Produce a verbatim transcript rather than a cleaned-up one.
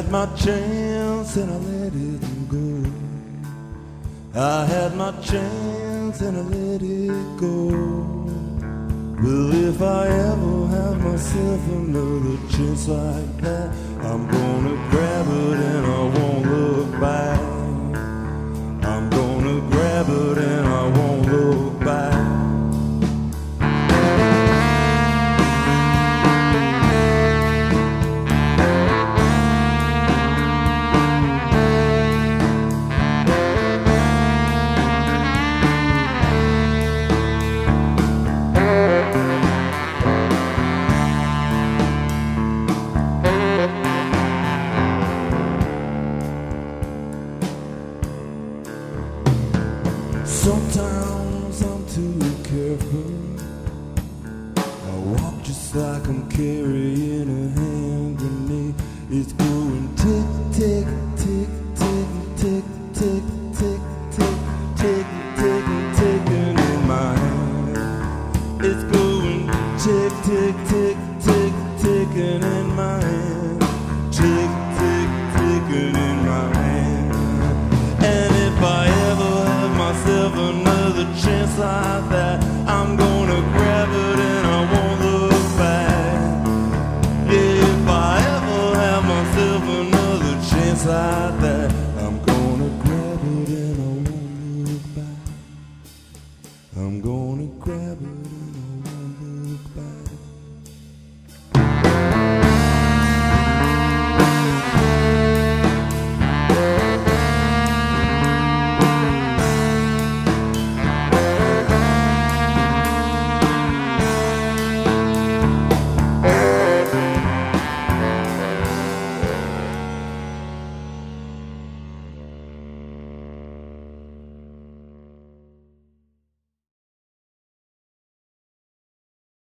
had my chance and I let it go. I had my chance and I let it go. Well, if I ever have myself another chance like that, I'm gonna grab it and I won't look back. I'm gonna grab it and I won't look back. Sometimes I'm too careful. I walk just like I'm carrying a hand grenade. It's going tick, tick, tick, tick, tick, tick, tick, tick, tick, tick, ticking in my hand. It's going tick, tick, tick, tick, ticking in my hand. Tick, tick, ticking in my hand. And if I ever have myself another chance like that,